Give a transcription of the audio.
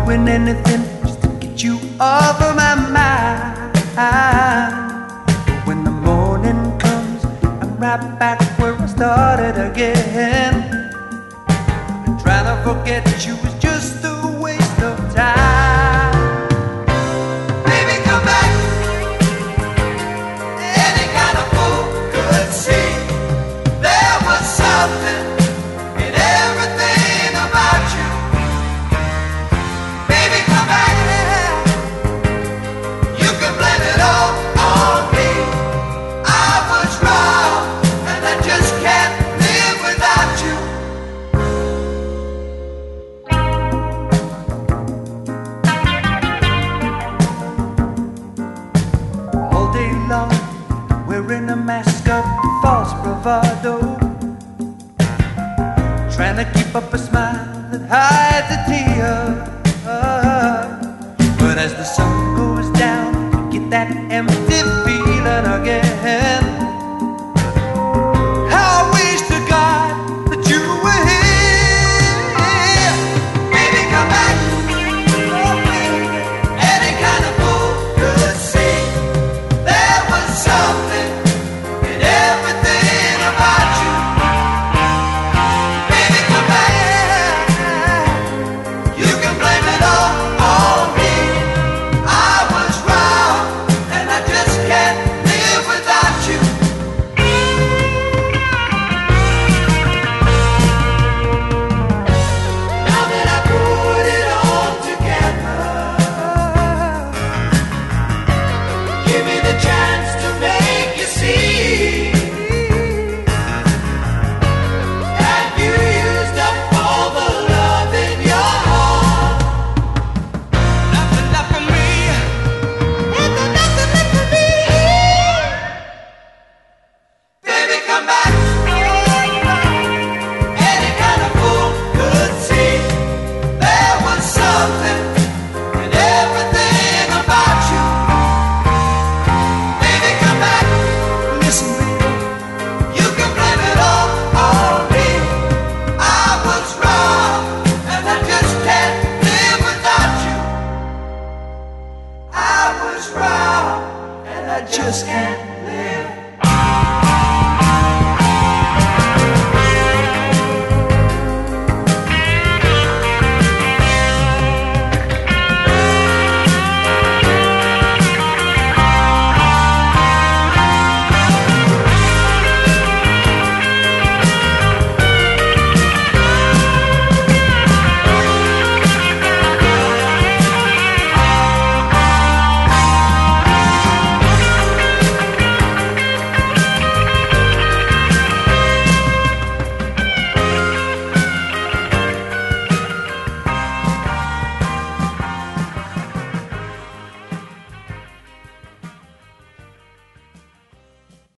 doing anything just to get you off of my mind. But when the morning comes, I'm right back where I started again. And trying to forget you is just a waste of time. Baby, come back. Any kind of fool could see there was something in everything about you. Baby, come back. You can blame it all on me. I was wrong, and I just can't live without you. All day long, wearing a mask of false bravado, trying to keep up a smile that hides a tear. But as the sun goes down, you get that empty feeling again. How I wish to God that you were here. Baby, come back. Any kind of fool could see there was something in everything about you. Baby, come back. You can blame it all on me. I was wrong, and I just can't live without you. Now that I put it all together, give me the chance to make you see. Have you used up all the love in your heart? Nothing left for me. There's nothing left for me. Baby, come back. Any kind of fool could see there was something in everything about you. Baby, come back. Listen, baby, you can blame it all on me. I was wrong, and I just can't live without you. I was wrong, and I just can't